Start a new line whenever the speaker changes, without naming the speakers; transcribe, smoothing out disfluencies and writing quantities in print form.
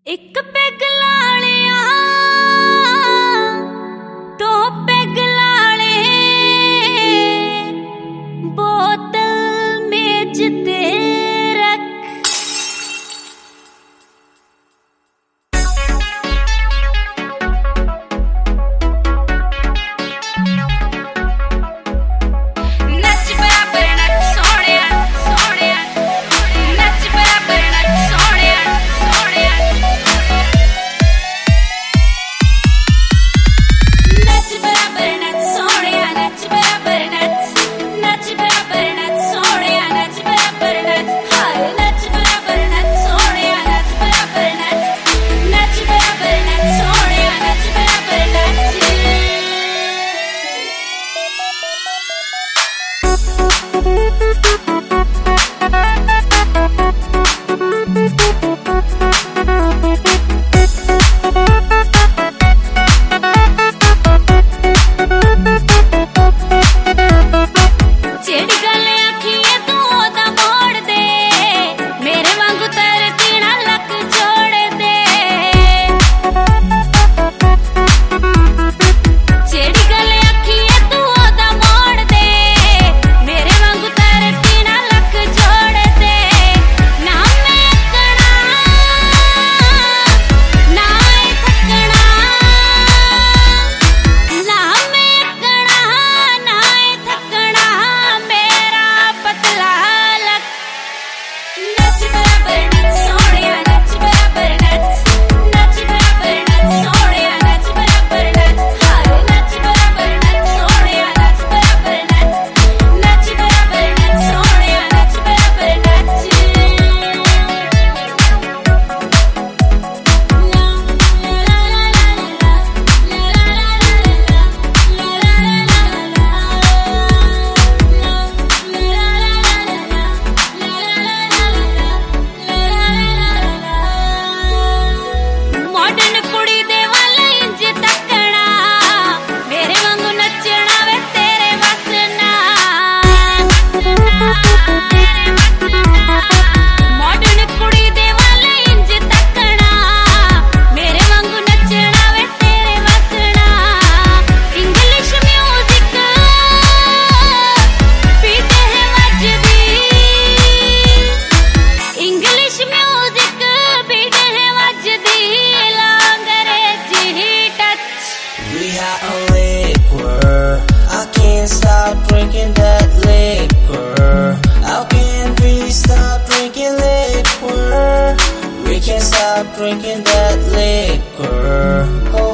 एक पैग लालिया दो पैग लाले बोतल मेज ते रख। नच बराबर नच सोहणिया सोहणिया, नच बराबर नच सोहणिया सोहणिया, नच बराबर नच सोहणिया नच बराबर नच, नच बराबर नच सोहणिया नच बराबर नच, हाय नच बराबर नच सोहणिया नच बराबर नच, नच बराबर नच सोहणिया नच बराबर नच। जेड़ी गल आखिए तू ओदा मोड़ दे, मेरे वांगू तरती ना लक जोड़ दे। जेड़ी गल आखिए तू ओदा मोड़ दे, मेरे वांगू तरती ना लक जोड़ दे। ना मैं अकड़ा ना थकना, ना मैं अकड़ा ना थकना, मेरा पतला लक। नच बराबर नच सोहणिया नच बराबर नच, नच बराबर नच सोहणिया नच बराबर नच, हाय नच बराबर नच सोहणिया नच बराबर नच, नच बराबर नच सोहणिया नच बराबर नच। मॉडर्न कुड़ी दे वाल इंज तकना, मेरे वांगू नचना वे तेरे बस ना। मॉडर्न कुड़ी दे वाल इंज तकना, मेरे वांगू नचना वे तेरे बस ना। इंग्लिश म्यूजिक पीते है वजदी, इंग्लिश म्यूजिक पीते है वजदी, अंग्रेजी touch.
We are a liquor. I can't stop drinking that liquor. How can we stop drinking liquor? We can't stop drinking that liquor. Oh.